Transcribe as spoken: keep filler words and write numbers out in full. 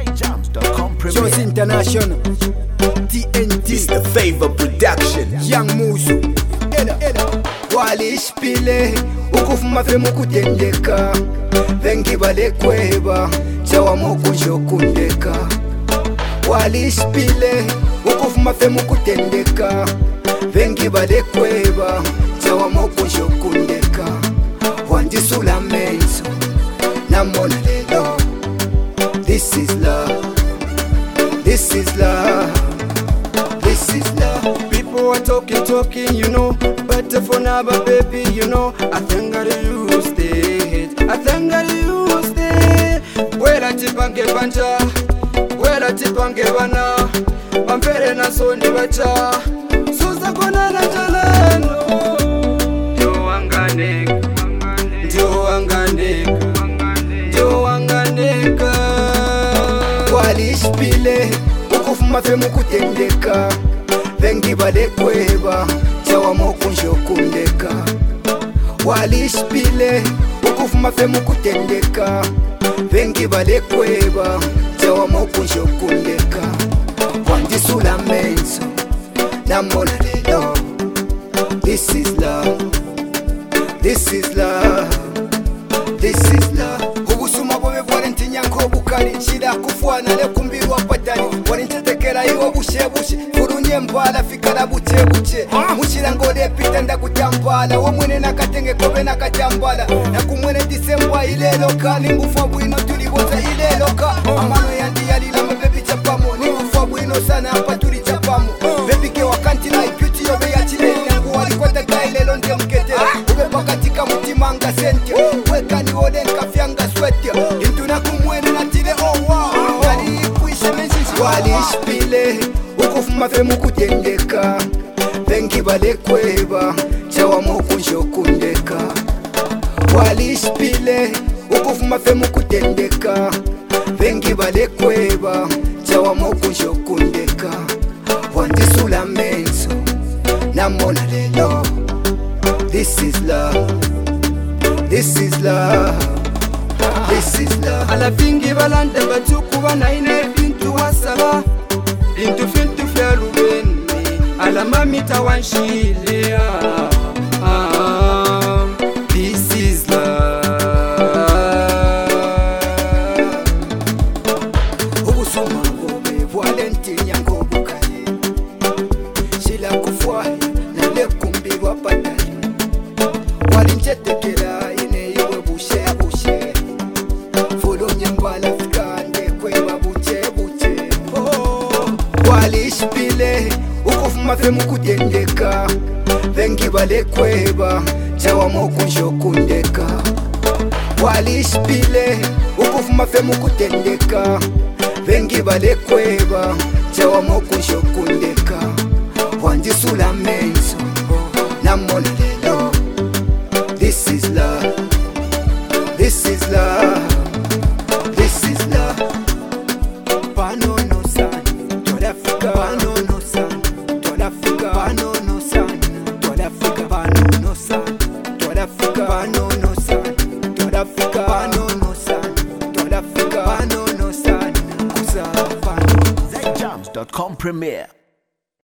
Jams dot com Shows International, T N T, It's the Favor Production. Young Musu, Ela Ela walishpile ukufuma femu kutendeka vengi balekweba chawa mokunjo kundeka walishpile ukufuma femu kutendeka vengi balekweba chawa mokunjo kundeka wandisula menzo namona lelo. This is love, this is love, this is love. People are talking, talking, you know, but for now, baby, you know, I think that you stay, I think that you stay. Wela tipange banja, wela tipange bana, ampere na sondi bacha, suza kona na jalano. Ndio wanganeka, ndio wanganeka, ndio wanganeka. Walishpile ukufuma femu kutendeka vengi balekweba chawa mokunjo kundeka walishpile ukufuma femu kutendeka vengi balekweba chawa mokunjo kundeka wandisula menzo namona lelo. This is love, this is love, this is love. Ubusuma bobe bwarenti nyanko bukari shida kufuana le kumbirwa patani warintetekera iwo bushe bushe furunye mbala fikara buche buche mushira ngode pita ndakutambala wo mwene nakatenge kobe nakatambala nakumwene Disemba ilelo kali ngufa bwino tuliboza ilelo ka amano yandi yalila mabebi chapamo ni ngufa bwino sana hapa tuli chapamo bebi ke wakanti na beauty yobe ya chile yangu walikota kailelo ndiye mketera ube pakatika mutimanga sente weka ni ode nkafyanga swete intuna kumwene na tile oh wow wali kuishe menzizi walishpile ukufuma femu kutendeka vengi balekweba chawa mokunjo kundeka walishpile ukufuma femu kutendeka vengi balekweba chawa mokunjo kundeka wandisula menzo namona lelo. This is love, this is love, this is love. Ala fingi balante batuku banaine bintu wasala bintu fintu flerubeni ala mamita wanshilia. Ah, this is love. Ubusuma bobe bwalenti nyango bukali shila kufuai na lekumbirwa patali walinchetekera ine iwe bushe bushe fulunye mbala fikande kweba buche buche oh. Walishpile ukufuma femu kutendeka vengi balekweba chawa mokunjo kundeka walishpile ukufuma femu kutendeka vengi balekweba chawa mokunjo kundeka wandisula menzo namona lelo. This is love, this is love, this is love. Pano no san, toda Africa. Pano no san, toda Africa. Pano no san, toda Africa. Pano no san, toda Africa. Pano no san, toda Africa. Pano no san, toda Africa. Pano no san, kusa pano. Jams dot com premiere.